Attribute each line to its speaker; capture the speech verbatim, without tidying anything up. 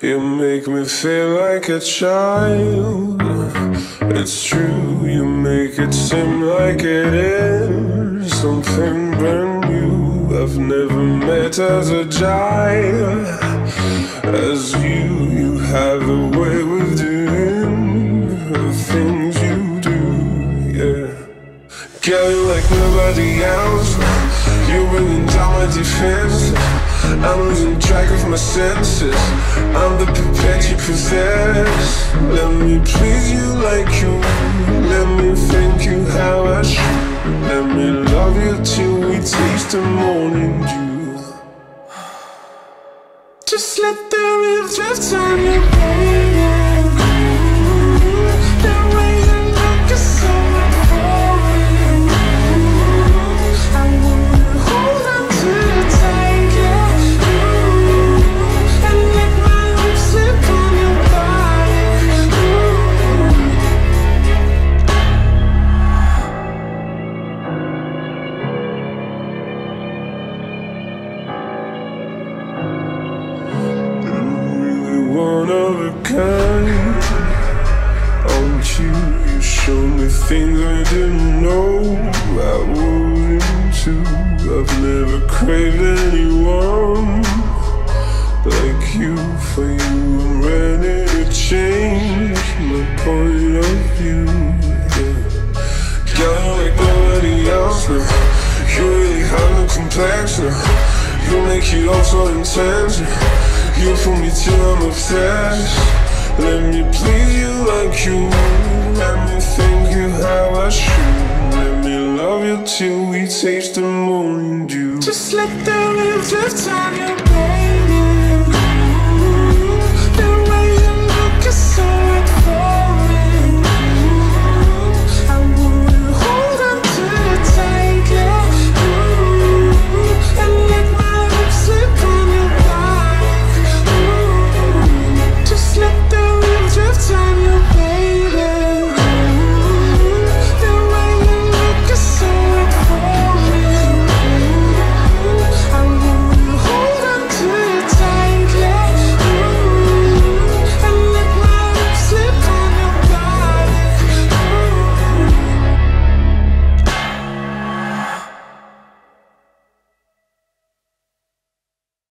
Speaker 1: You make me feel like a child. It's true, you make it seem like it is something brand new I've never met as a child. As you, you have a way with doing the things you do, yeah. Girl, you like nobody else. You're bringing down my defense. I'm losing track of my senses. I'm the puppet you possess. Let me please you like you. Let me thank you how I should. Let me love you till we taste the morning dew. Just let the river drift on you, baby. The way you look is so euphoric. I wanna hold on to you tight, yeah. And let my lips slip on your body. You're really one of a kind, aren't you? You show me things I didn't know I was into. I've never craved anyone like you. For you, I'm ready to change my point of view, yeah. Girl, you like nobody else now. You really have no complexion. You make it all so intense. You fool me till I'm obsessed. Let me please you like you. Let me thank you how I should. Let me love you till we taste the morning dew. Just let the river drift on you, baby.